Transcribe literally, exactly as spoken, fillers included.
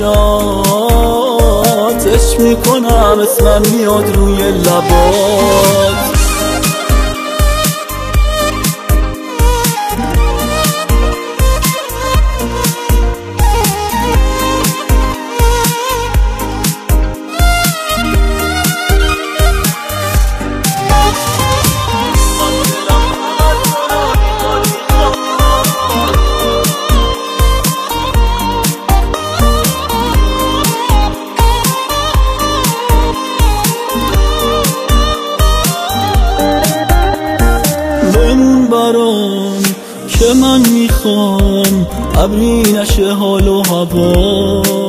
چشات عشق میکنم، اسمم میاد روی لبات. بمون برام که من میخوام ابری نشه حال و هوا.